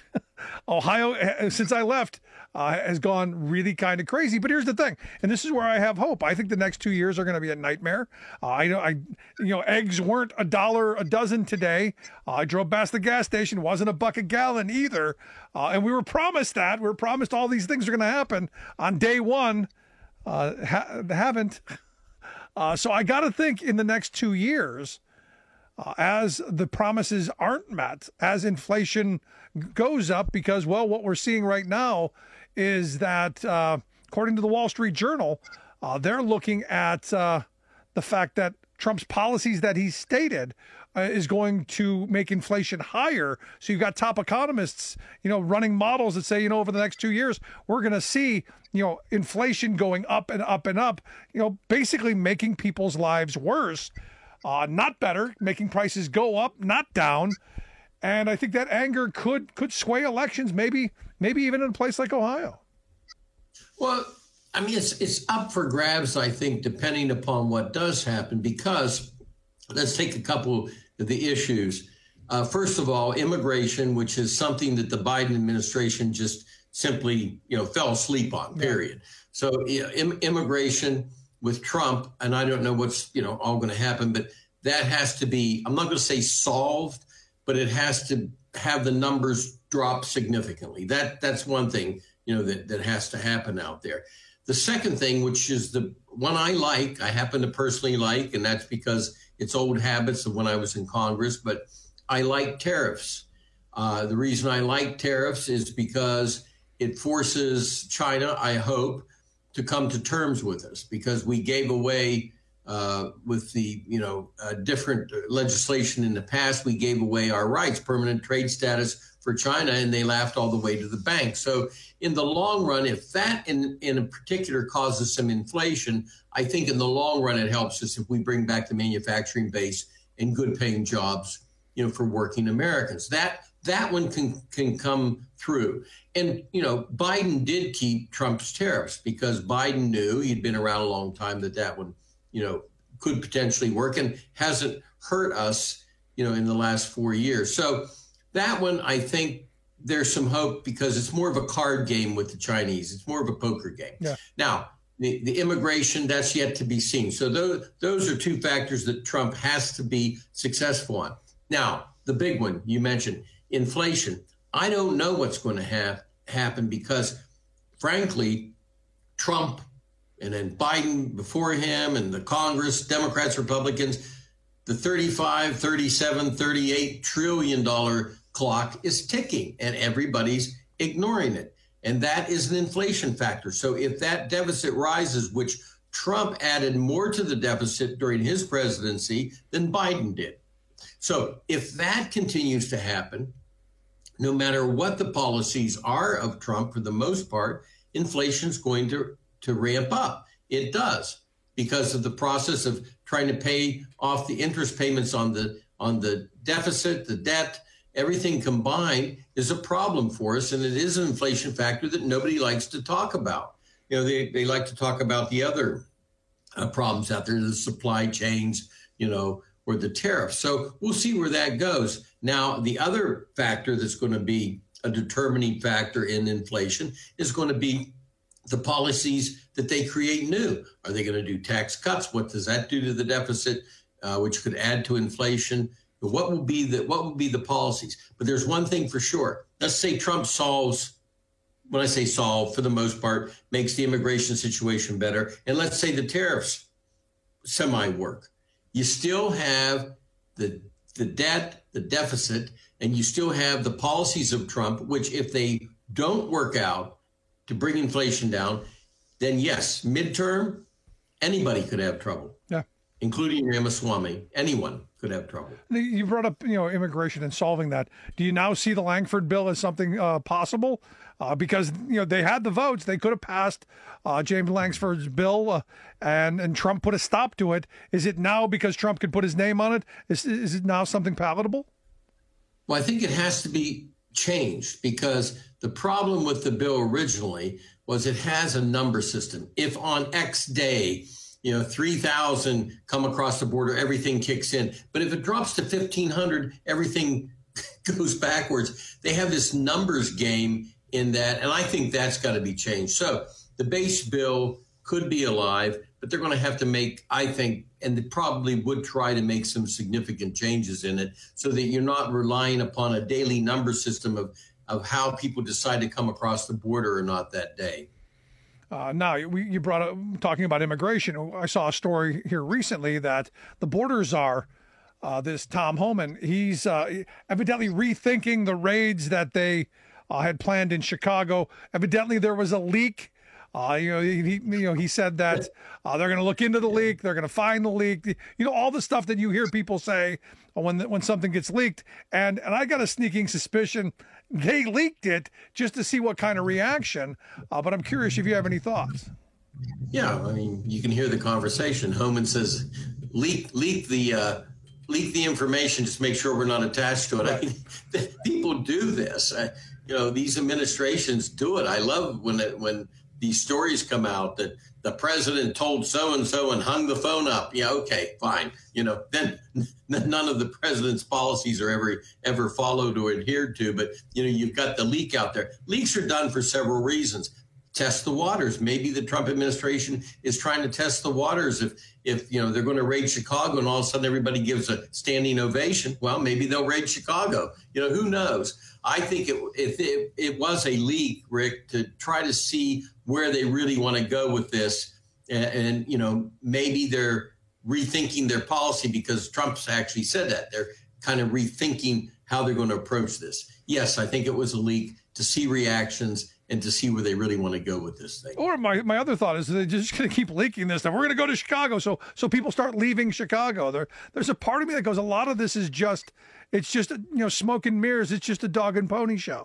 Ohio, since I left, has gone really kind of crazy. But here's the thing, and this is where I have hope. I think the next 2 years are going to be a nightmare. Eggs weren't $1 a dozen today. I drove past the gas station; wasn't $1 a gallon either. And we were promised that. We were promised all these things are going to happen on day one. Haven't. So I got to think in the next 2 years, as the promises aren't met, as inflation goes up, because, what we're seeing right now is that, according to the Wall Street Journal, they're looking at the fact that Trump's policies that he stated is going to make inflation higher. So you've got top economists, running models that say, over the next 2 years, we're going to see, inflation going up and up and up, basically making people's lives worse. Not better, making prices go up, not down. And I think that anger could sway elections, maybe even in a place like Ohio. Well, I mean, it's up for grabs, I think, depending upon what does happen, because let's take a couple of the issues. First of all, immigration, which is something that the Biden administration just simply, fell asleep on, period. Yeah. So immigration with Trump, and I don't know what's, all going to happen, but that has to be, I'm not going to say solved, but it has to have the numbers drop significantly. That's one thing, that has to happen out there. The second thing, which is the one I happen to personally like, and that's because it's old habits of when I was in Congress, but I like tariffs. The reason I like tariffs is because it forces China, I hope, to come to terms with us, because we gave away with the different legislation in the past, we gave away our rights, permanent trade status for China, and they laughed all the way to the bank. So in the long run, if that in particular causes some inflation, I think in the long run it helps us if we bring back the manufacturing base and good paying jobs, for working Americans. That one can come through. And, Biden did keep Trump's tariffs because Biden knew, he'd been around a long time, that one, could potentially work and hasn't hurt us, in the last 4 years. So that one, I think there's some hope because it's more of a card game with the Chinese. It's more of a poker game. Yeah. Now, The immigration, that's yet to be seen. So those are two factors that Trump has to be successful on. Now, the big one you mentioned, inflation. I don't know what's going to happen because, frankly, Trump and then Biden before him and the Congress, Democrats, Republicans, the 35, 37, $38 trillion clock is ticking and everybody's ignoring it. And that is an inflation factor. So if that deficit rises, which Trump added more to the deficit during his presidency than Biden did. So if that continues to happen, no matter what the policies are of Trump, for the most part, inflation is going to ramp up. It does, because of the process of trying to pay off the interest payments on the deficit, the debt. Everything combined is a problem for us, and it is an inflation factor that nobody likes to talk about. You know, they like to talk about the other problems out there, the supply chains, you know, or the tariffs. So we'll see where that goes. Now, the other factor that's going to be a determining factor in inflation is going to be the policies that they create new. Are they going to do tax cuts? What does that do to the deficit, which could add to inflation? What will be the policies? But there's one thing for sure. Let's say Trump solves, when I say solve, for the most part, makes the immigration situation better. And let's say the tariffs semi-work. You still have the debt, the deficit, and you still have the policies of Trump, which if they don't work out to bring inflation down, then yes, midterm, anybody could have trouble. Yeah. Including Ramaswamy. Anyone could have trouble. You brought up, immigration and solving that. Do you now see the Langford bill as something possible? Because, they had the votes. They could have passed James Langford's bill and Trump put a stop to it. Is it now because Trump could put his name on it? Is it now something palatable? Well, I think it has to be changed because the problem with the bill originally was it has a number system. If on X day, 3,000 come across the border, everything kicks in. But if it drops to 1,500, everything goes backwards. They have this numbers game in that, and I think that's got to be changed. So the base bill could be alive, but they're going to have to make, I think, and they probably would try to make some significant changes in it so that you're not relying upon a daily number system of how people decide to come across the border or not that day. Now, you brought up talking about immigration. I saw a story here recently that the border czar, this Tom Homan, he's evidently rethinking the raids that they had planned in Chicago. Evidently, there was a leak. He said that they're going to look into the leak. They're going to find the leak. All the stuff that you hear people say when something gets leaked. And I got a sneaking suspicion they leaked it just to see what kind of reaction. But I'm curious if you have any thoughts. Yeah, I mean, you can hear the conversation. Homan says, leak the information, just make sure we're not attached to it. Right. I mean, people do this. These administrations do it. I love when these stories come out that the president told so-and-so and hung the phone up. Yeah, okay, fine. Then none of the president's policies are ever followed or adhered to. But, you've got the leak out there. Leaks are done for several reasons. Test the waters. Maybe the Trump administration is trying to test the waters. If they're going to raid Chicago and all of a sudden everybody gives a standing ovation, well, maybe they'll raid Chicago. Who knows? I think it was a leak, Rick, to try to see where they really want to go with this. And maybe they're rethinking their policy because Trump's actually said that. They're kind of rethinking how they're going to approach this. Yes, I think it was a leak to see reactions and to see where they really want to go with this thing. Or my other thought is they're just going to keep leaking this stuff. We're going to go to Chicago, so people start leaving Chicago. There's a part of me that goes, a lot of this is just smoke and mirrors. It's just a dog and pony show.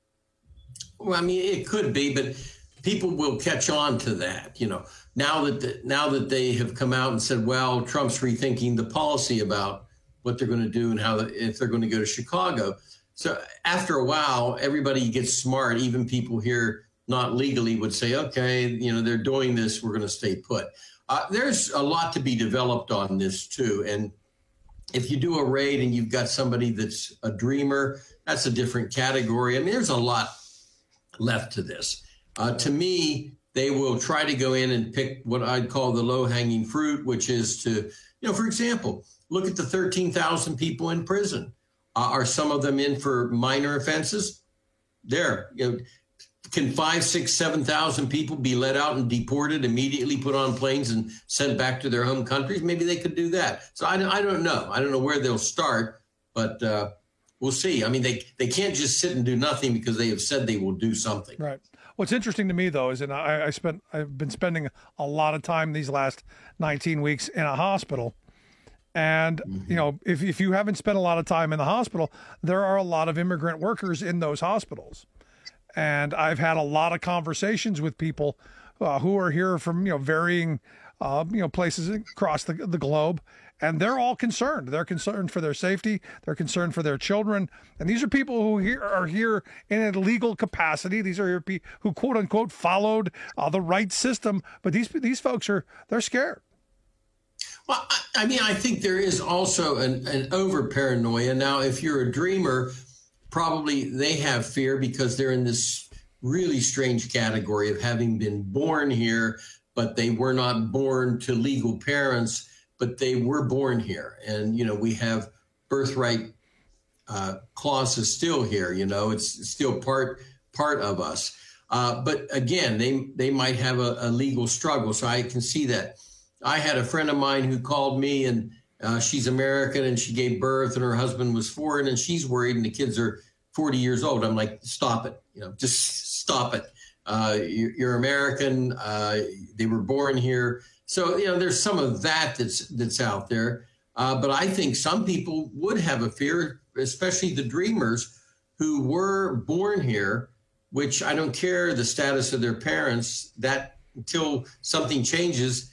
Well, I mean, it could be, but people will catch on to that. Now that they have come out and said, well, Trump's rethinking the policy about what they're going to do and if they're going to go to Chicago. So after a while, everybody gets smart. Even people here not legally would say, okay, they're doing this. We're going to stay put. There's a lot to be developed on this, too. And if you do a raid and you've got somebody that's a dreamer, that's a different category. I mean, there's a lot left to this. To me, They will try to go in and pick what I'd call the low-hanging fruit, which is to, for example, look at the 13,000 people in prison. Are some of them in for minor offenses? Can 5, 6, 7,000 people be let out and deported, immediately put on planes and sent back to their home countries? Maybe they could do that. So I don't know. I don't know where they'll start, but we'll see. I mean, they can't just sit and do nothing because they have said they will do something. Right. What's interesting to me, though, is, and I've been spending a lot of time these last 19 weeks in a hospital. And, if you haven't spent a lot of time in the hospital, there are a lot of immigrant workers in those hospitals. And I've had a lot of conversations with people who are here from, varying, places across the globe. And they're all concerned. They're concerned for their safety. They're concerned for their children. And these are people who are here in a legal capacity. These are people who, quote unquote, followed the right system. But these folks they're scared. Well, I mean, I think there is also an over paranoia. Now, if you're a dreamer, probably they have fear because they're in this really strange category of having been born here, but they were not born to legal parents, but they were born here. And, we have birthright clauses still here, it's still part of us. But again, they might have a legal struggle. So I can see that. I had a friend of mine who called me, and she's American, and she gave birth, and her husband was foreign, and she's worried, and the kids are 40 years old. I'm like, stop it. Just stop it. You're American. They were born here. So, there's some of that that's out there. But I think some people would have a fear, especially the dreamers who were born here, which I don't care the status of their parents, that until something changes,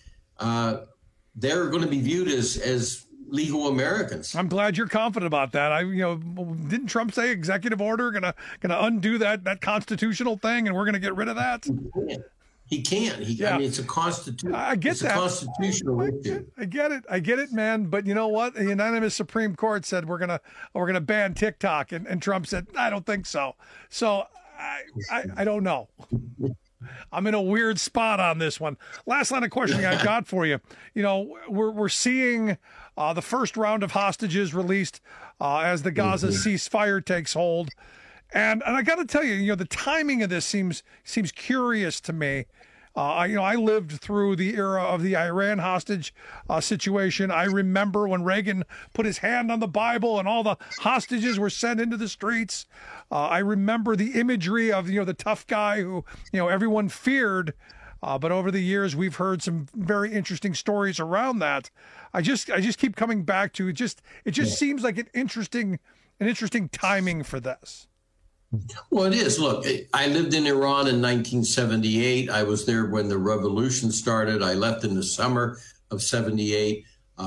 they're going to be viewed as legal Americans. I'm glad you're confident about that. Didn't Trump say executive order gonna undo that constitutional thing, and we're gonna get rid of that? He can't. I mean, it's a constitution. I get that. Constitutional issue. I get it, man. But you know what? The unanimous Supreme Court said we're gonna ban TikTok, and Trump said I don't think so. So I don't know. I'm in a weird spot on this one. Last line of questioning I've got for you. We're seeing the first round of hostages released as the Gaza ceasefire takes hold. And I got to tell you, the timing of this seems curious to me. I lived through the era of the Iran hostage situation. I remember when Reagan put his hand on the Bible and all the hostages were sent into the streets. I remember the imagery of, the tough guy who, everyone feared. But over the years, we've heard some very interesting stories around that. I just keep coming back to it. Just seems like an interesting timing for this. Well, it is. Look, I lived in Iran in 1978. I was there when the revolution started. I left in the summer of 78.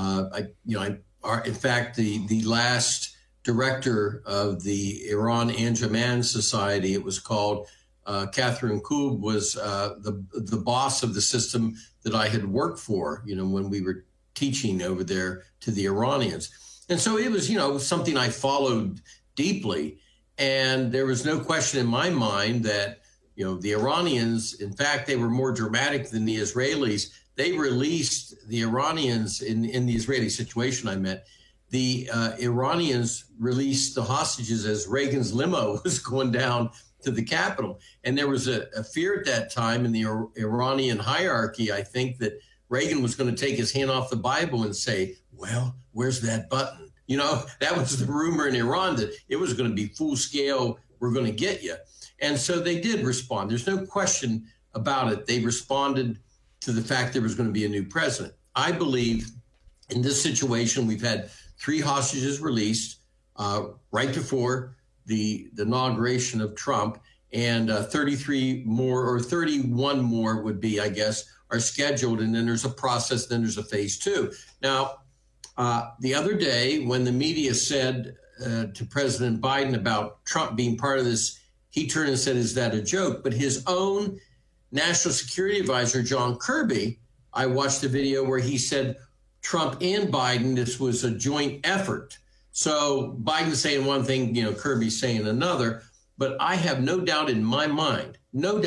In fact, the last director of the Iran Anjuman Society, it was called, Catherine Koob, was the boss of the system that I had worked for, when we were teaching over there to the Iranians. And so it was, something I followed deeply. And there was no question in my mind that, the Iranians, in fact, they were more dramatic than the Israelis. They released the Iranians in the Israeli situation I meant. The Iranians released the hostages as Reagan's limo was going down to the Capitol. And there was a fear at that time in the Iranian hierarchy, I think, that Reagan was going to take his hand off the Bible and say, well, where's that button? That was the rumor in Iran, that it was going to be full scale. We're going to get you. And so they did respond. There's no question about it. They responded to the fact there was going to be a new president. I believe in this situation, we've had 3 hostages released right before the inauguration of Trump, and 33 more, or 31 more would be, I guess, are scheduled. And then there's a process, then there's a phase 2. Now, the other day, when the media said to President Biden about Trump being part of this, he turned and said, is that a joke? But his own national security advisor, John Kirby, I watched a video where he said Trump and Biden, this was a joint effort. So Biden saying one thing, Kirby saying another. But I have no doubt in my mind, no doubt,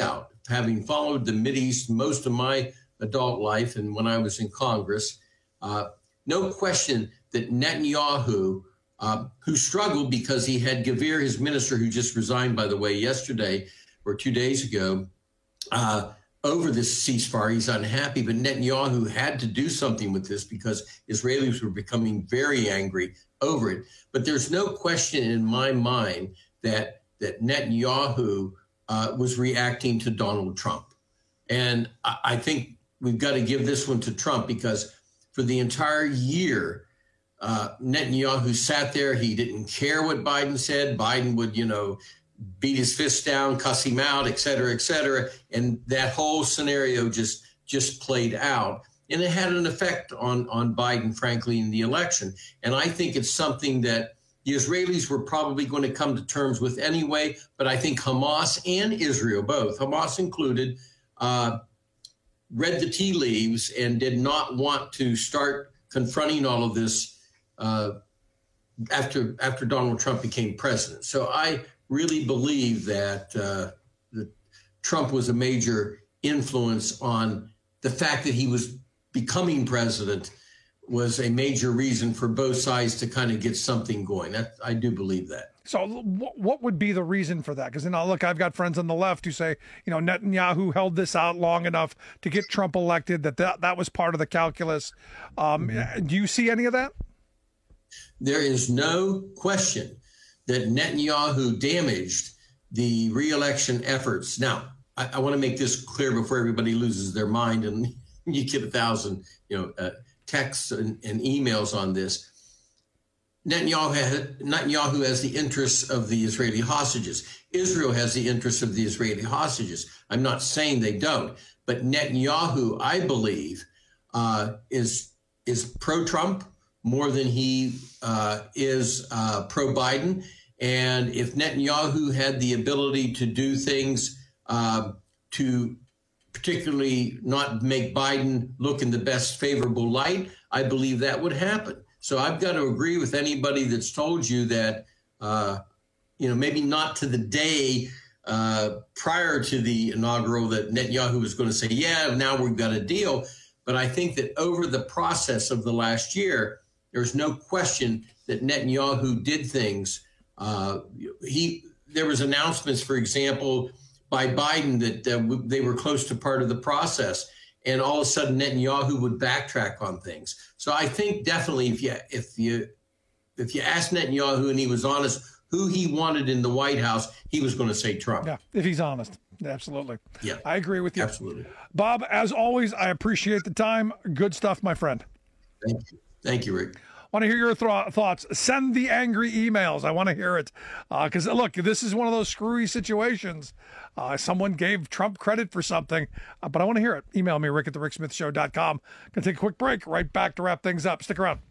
having followed the Mideast most of my adult life and when I was in Congress, no question that Netanyahu, who struggled because he had Gavir, his minister, who just resigned, by the way, yesterday or 2 days ago, over this ceasefire. He's unhappy, but Netanyahu had to do something with this because Israelis were becoming very angry over it. But there's no question in my mind that Netanyahu was reacting to Donald Trump. And I think we've got to give this one to Trump because for the entire year, Netanyahu sat there. He didn't care what Biden said. Biden would, beat his fist down, cuss him out, et cetera, et cetera. And that whole scenario just played out. And it had an effect on Biden, frankly, in the election. And I think it's something that the Israelis were probably going to come to terms with anyway. But I think Hamas and Israel, both, Hamas included, read the tea leaves and did not want to start confronting all of this after Donald Trump became president. So I really believe that Trump was a major influence on the fact that he was becoming president was a major reason for both sides to kind of get something going. I do believe that. So what would be the reason for that? Because, look, I've got friends on the left who say, Netanyahu held this out long enough to get Trump elected, that was part of the calculus. Do you see any of that? There is no question that Netanyahu damaged the re-election efforts. Now, I want to make this clear before everybody loses their mind and you get 1,000, texts and emails on this. Netanyahu has the interests of the Israeli hostages. Israel has the interests of the Israeli hostages. I'm not saying they don't, but Netanyahu, I believe, is pro-Trump more than he is pro-Biden. And if Netanyahu had the ability to do things to particularly not make Biden look in the best favorable light, I believe that would happen. So I've got to agree with anybody that's told you that, maybe not to the day prior to the inaugural that Netanyahu was going to say, yeah, now we've got a deal. But I think that over the process of the last year, there's no question that Netanyahu did things. There was announcements, for example, by Biden that they were close to part of the process. And all of a sudden, Netanyahu would backtrack on things. So I think definitely if you ask Netanyahu and he was honest who he wanted in the White House, he was going to say Trump. Yeah, if he's honest. Absolutely. Yeah, I agree with you. Absolutely. Bob, as always, I appreciate the time. Good stuff, my friend. Thank you. Thank you, Rick. Want to hear your thoughts. Send the angry emails. I want to hear it. Because, look, this is one of those screwy situations. Someone gave Trump credit for something, but I want to hear it. Email me, rick@thericksmithshow.com. Going to take a quick break. Right back to wrap things up. Stick around.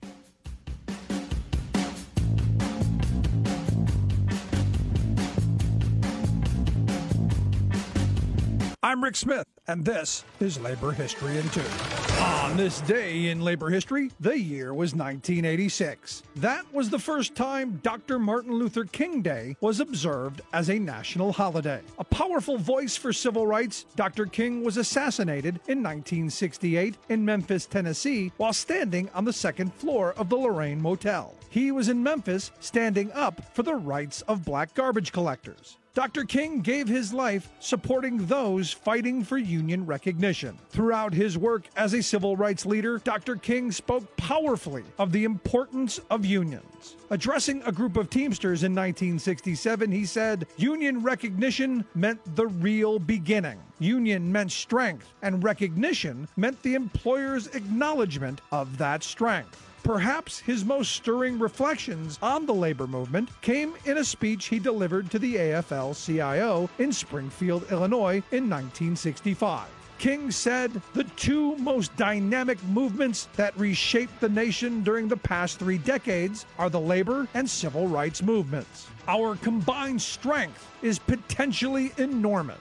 I'm Rick Smith, and this is Labor History in 2. On this day in labor history, the year was 1986. That was the first time Dr. Martin Luther King Day was observed as a national holiday. A powerful voice for civil rights, Dr. King was assassinated in 1968 in Memphis, Tennessee, while standing on the second floor of the Lorraine Motel. He was in Memphis standing up for the rights of black garbage collectors. Dr. King gave his life supporting those fighting for union recognition. Throughout his work as a civil rights leader, Dr. King spoke powerfully of the importance of unions. Addressing a group of Teamsters in 1967, he said, "Union recognition meant the real beginning. Union meant strength, and recognition meant the employer's acknowledgement of that strength." Perhaps his most stirring reflections on the labor movement came in a speech he delivered to the AFL-CIO in Springfield, Illinois in 1965. King said, "The two most dynamic movements that reshaped the nation during the past 3 decades are the labor and civil rights movements. Our combined strength is potentially enormous.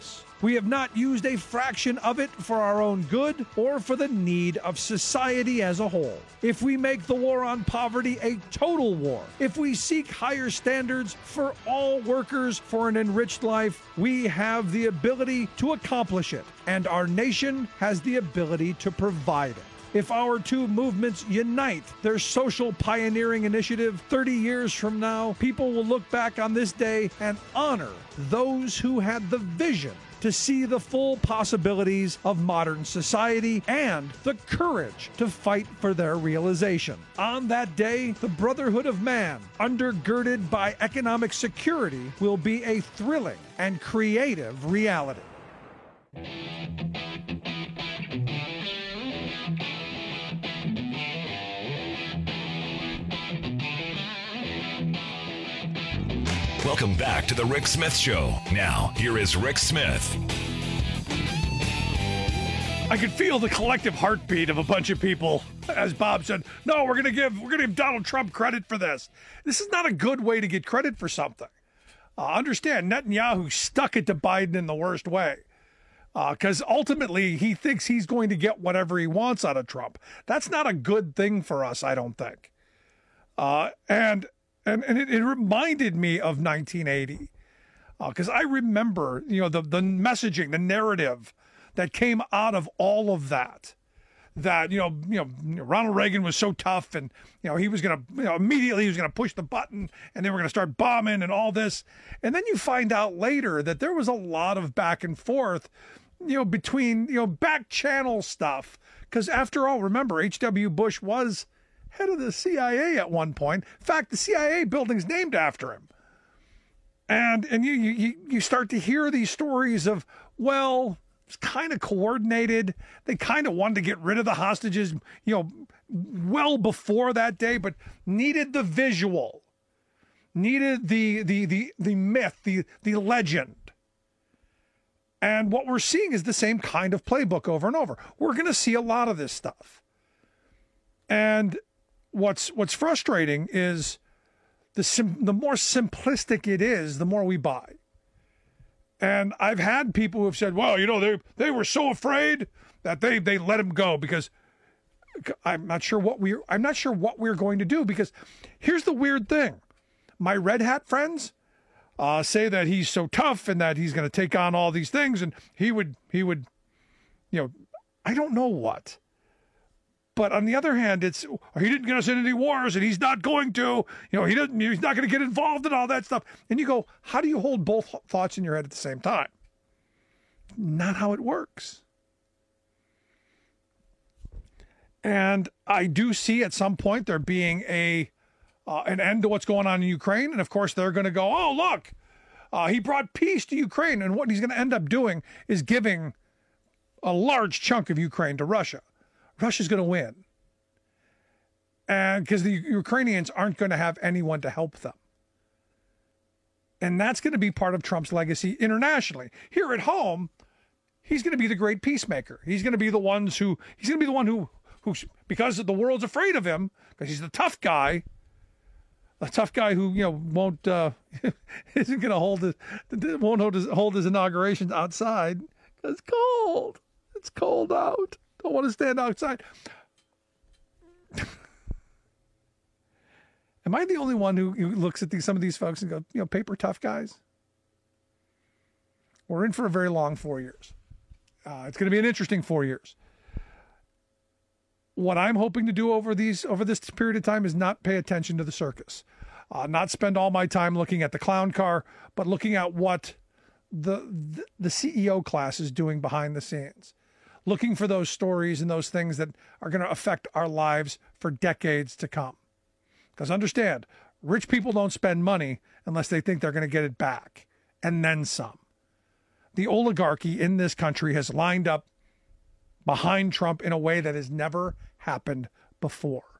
We have not used a fraction of it for our own good or for the need of society as a whole. If we make the war on poverty a total war, if we seek higher standards for all workers for an enriched life, we have the ability to accomplish it, and our nation has the ability to provide it. If our two movements unite their social pioneering initiative 30 years from now, people will look back on this day and honor those who had the vision to see the full possibilities of modern society and the courage to fight for their realization. On that day, the brotherhood of man, undergirded by economic security, will be a thrilling and creative reality. Welcome back to the Rick Smith Show. Now, here is Rick Smith. I could feel the collective heartbeat of a bunch of people as Bob said, no, we're going to give Donald Trump credit for this. This is not a good way to get credit for something. Understand, Netanyahu stuck it to Biden in the worst way because ultimately he thinks he's going to get whatever he wants out of Trump. That's not a good thing for us, I don't think. And it reminded me of 1980 because I remember, the messaging, the narrative that came out of all of that. That Ronald Reagan was so tough, and he was going to immediately he was going to push the button, and then we're going to start bombing and all this, and then you find out later that there was a lot of back and forth, between back channel stuff. Because after all, remember H.W. Bush was head of the CIA at one point. In fact, the CIA building's named after him. And you start to hear these stories of, well, it's kind of coordinated. They kind of wanted to get rid of the hostages, well before that day, but needed the visual, needed the myth, the legend. And what we're seeing is the same kind of playbook over and over. We're going to see a lot of this stuff. And what's frustrating is the more simplistic it is, the more we buy. And I've had people who have said, well, they were so afraid that they let him go because I'm not sure what we're going to do. Because here's the weird thing. My red hat friends say that he's so tough and that he's going to take on all these things and he would, I don't know what. But on the other hand, it's he didn't get us in any wars, and he's not going to. He's not going to get involved in all that stuff. And you go, how do you hold both thoughts in your head at the same time? Not how it works. And I do see at some point there being an end to what's going on in Ukraine, and of course they're going to go, oh look, he brought peace to Ukraine, and what he's going to end up doing is giving a large chunk of Ukraine to Russia. Russia's going to win. And because the Ukrainians aren't going to have anyone to help them. And that's going to be part of Trump's legacy internationally. Here at home, he's going to be the great peacemaker. He's going to be the one who because the world's afraid of him, because he's the tough guy, who won't isn't going to hold his inaugurations outside. It's cold. It's cold out. Don't want to stand outside. Am I the only one who looks at some of these folks and go, paper tough guys? We're in for a very long 4 years. It's going to be an interesting 4 years. What I'm hoping to do over this period of time is not pay attention to the circus, not spend all my time looking at the clown car, but looking at what the CEO class is doing behind the scenes. Looking for those stories and those things that are going to affect our lives for decades to come. Because understand, rich people don't spend money unless they think they're going to get it back, and then some. The oligarchy in this country has lined up behind Trump in a way that has never happened before.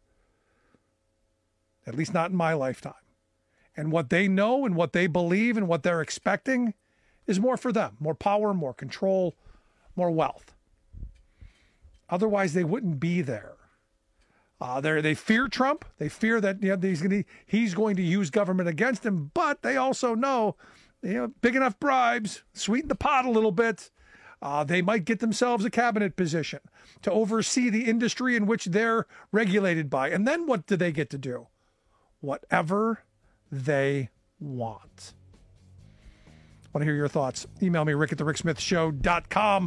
At least not in my lifetime. And what they know and what they believe and what they're expecting is more for them. More power, more control, more wealth. Otherwise, they wouldn't be there. They fear Trump. They fear that he's going to use government against him. But they also know big enough bribes, sweeten the pot a little bit, they might get themselves a cabinet position to oversee the industry in which they're regulated by. And then what do they get to do? Whatever they want. Want to hear your thoughts? Email me, rick@thericksmithshow.com.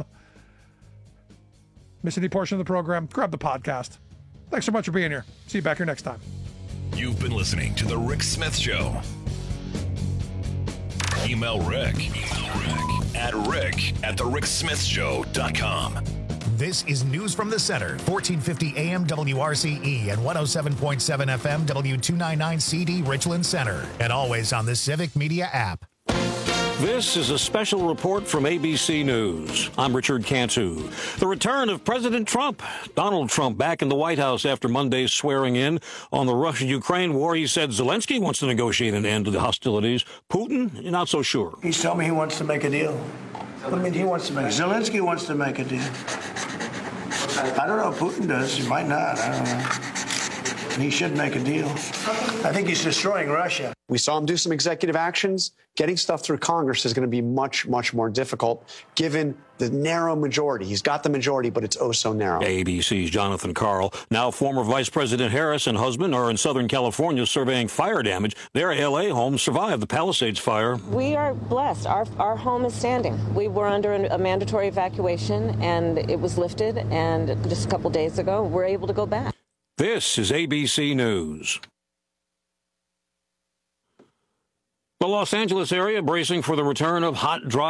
Miss any portion of the program? Grab the podcast. Thanks so much for being here. See you back here next time. You've been listening to The Rick Smith Show. Email Rick at rick@thericksmithshow.com. This is News from the Center, 1450 AM WRCE and 107.7 FM W299 CD Richland Center, and always on the Civic Media app. This is a special report from ABC News. I'm Richard Cantu. The return of President Trump. Donald Trump back in the White House after Monday's swearing in on the Russia-Ukraine war. He said Zelensky wants to negotiate an end to the hostilities. Putin, not so sure. He's telling me he wants to make a deal. I mean, Zelensky wants to make a deal. I don't know if Putin does. He might not. I don't know. He should make a deal. I think he's destroying Russia. We saw him do some executive actions. Getting stuff through Congress is going to be much, much more difficult given the narrow majority. He's got the majority, but it's oh so narrow. ABC's Jonathan Karl. Now former Vice President Harris and husband are in Southern California surveying fire damage. Their L.A. home survived the Palisades fire. We are blessed. Our home is standing. We were under a mandatory evacuation, and it was lifted, and just a couple days ago, we're able to go back. This is ABC News. The Los Angeles area bracing for the return of hot, dry